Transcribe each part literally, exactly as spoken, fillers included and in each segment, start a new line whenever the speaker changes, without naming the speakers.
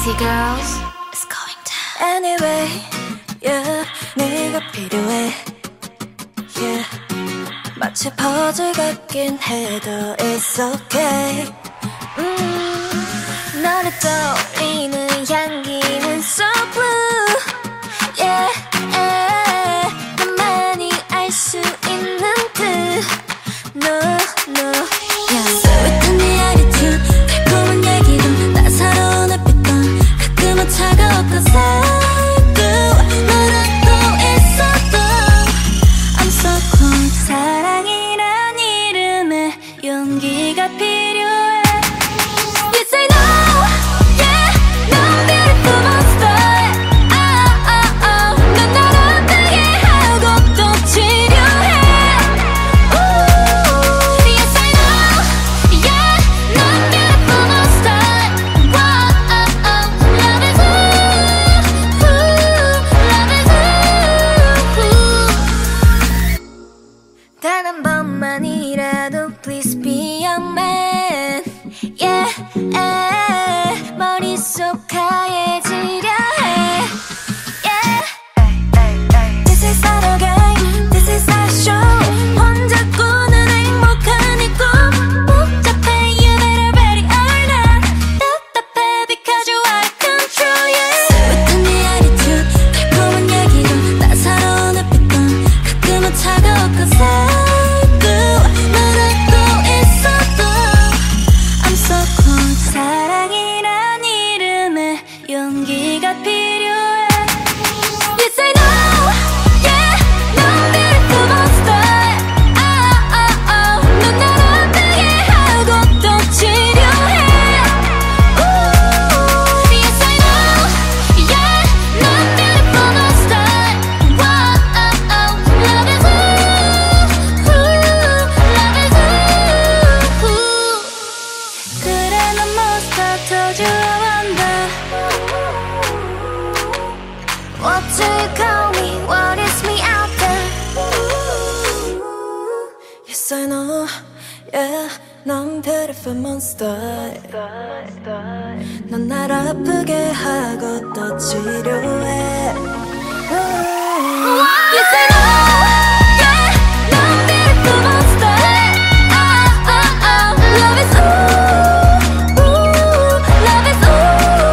Crazy girls, it's going down.
Anyway, yeah, 네가 필요해. Yeah, 마치 퍼즐 같긴 해도 it's okay. 음, 너를 떠올리는 향기는 so blue. Yeah, yeah, 나만이 알 수 있는 듯. No, no, yeah. 스윗한 네 attitude, 달콤한 얘기도 따사로운 햇빛도 가끔은 차가웠던 살구 너라도 있어도 I'm so close. 사랑이란 이름에 용기가 필요해. You say no, yeah, 넌 beautiful monster. Oh, oh, oh, 넌 날 아프게 하고 또 치료해. Ooh, yes I know, yeah, 넌 beautiful monster. Whoa, oh, oh, love is ooh, love is ooh. 단 한 번만이라도 please be a man. Yeah, yeah, 머릿속 하얘지려 해. Yeah, this is not a game, this is our show. 혼자 꾸는 행복한 이 꿈 복잡해, you better ready or not. 답답해 because you out of control, yeah. 스윗한 네 attitude, 달콤한 얘기도 따사로운 햇빛도 가끔은 차가웠고 살구 너라도 있어도 I'm so close. 사랑이란 이름에 용기가 필요해. You say no, yeah, 넌 beautiful monster. Oh, oh, oh, 넌 날 아프게 하고 또 치료해. Ooh, yes I know, yeah, 넌 beautiful monster. Whoa, oh, oh, love is ooh, love is ooh. 그래 넌 monster, told you I wonder. What do you call me? What is me out there? Yes I know, yeah, 넌 beautiful monster. 넌 날 아프게 하고 또 치료해. You say no, yeah, 넌 beautiful monster. Oh, oh, oh, love is ooh, ooh, love is ooh.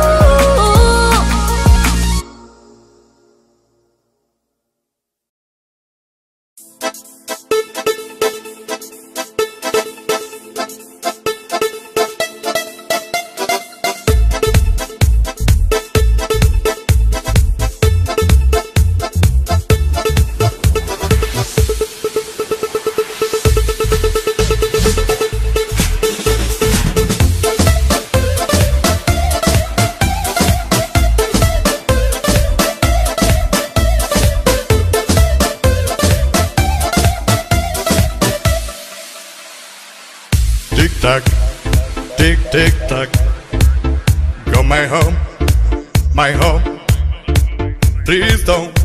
Tick tock, tick tick tock. Go my home, my home. Please don't